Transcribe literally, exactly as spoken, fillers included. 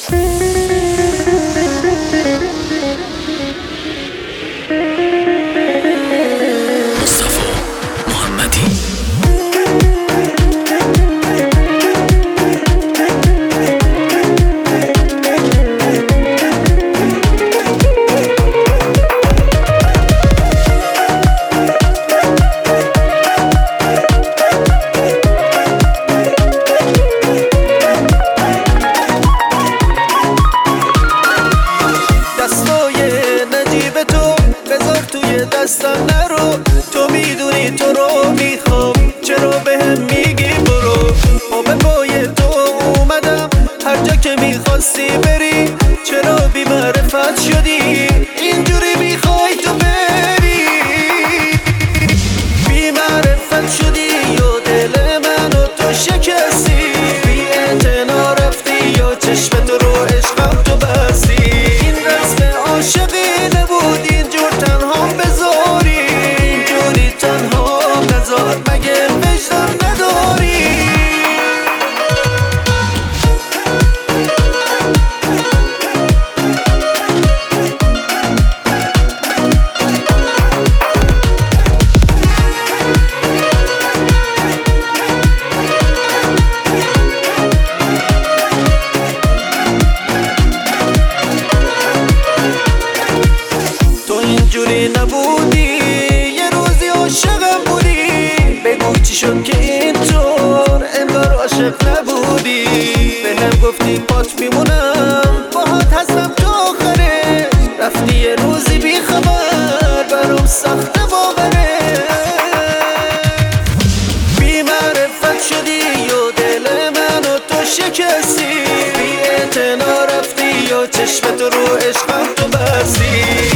دستم نرو، تو میدونی تو رو میخوام، چرا بهم میگی برو؟ ما به پای تو اومدم، هر جا که میخواستی بری، چرا بی معرفت شدی؟ اینجوری میخوای تو بری، بی معرفت شدی یا دل منو تو شکستی، بی اعتنا رفتی یا چشم تو رو عشقم تو بستی. این رسم عاشقی نبود اینجور تنها بذاری، اینجوری تنها نذار، مگه وجدان نداری؟ اینجوری نبودی، یه روزی عاشقم بودی، بگو چی شد که اینطور انگار عاشق نبودی؟ بهم گفتی پات میمونم، باهات هستم تا آخره، رفتی یه روزی بی خبر، برام سخته باوره. بی معرفت شدی یا دل منو تو شکستی، بی اعتنا رفتی یا چشم تو رو عشقم تو بستی.